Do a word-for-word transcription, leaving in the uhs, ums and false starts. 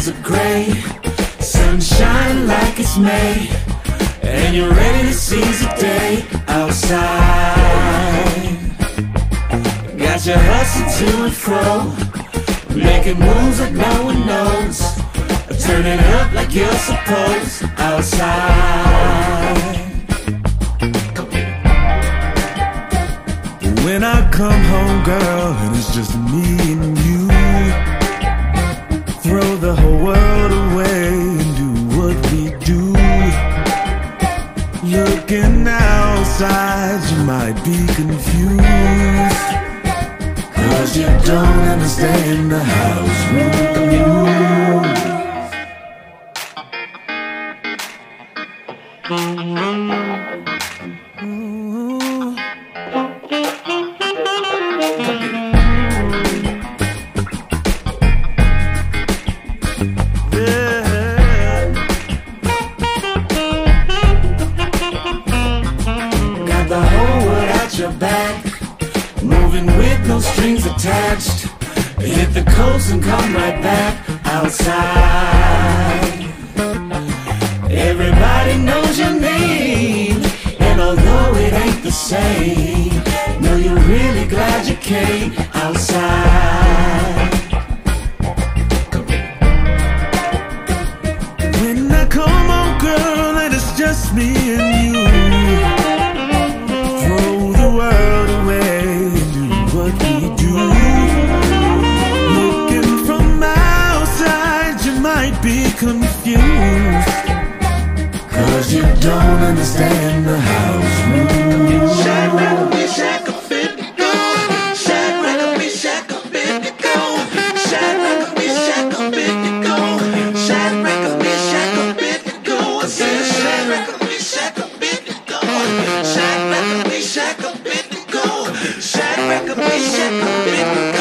skies are gray, sunshine like it's May, and you're ready to seize the day outside. Got you hustling to and fro, making moves like no one knows, turning up like you're supposed outside. When I come home, girl, and it's just me and you, throw the whole world away and do what we do. Looking outside, you might be confused, 'cause you don't understand the house rules. Your back, moving with no strings attached. Hit the coast and come right back outside. Everybody knows your name, and although it ain't the same, know you're really glad you came outside. When I come on, girl, and it's just me and you, be confused, 'cause you don't understand the house rules. Shadrach, Meshach, Abednego. Shadrach, Meshach, Abednego. Shadrach, Meshach, Abednego. Shadrach, Meshach, Abednego. I said Shadrach, Meshach, Abednego. Shadrach, Meshach, Abednego. Shadrach, Meshach, Abednego.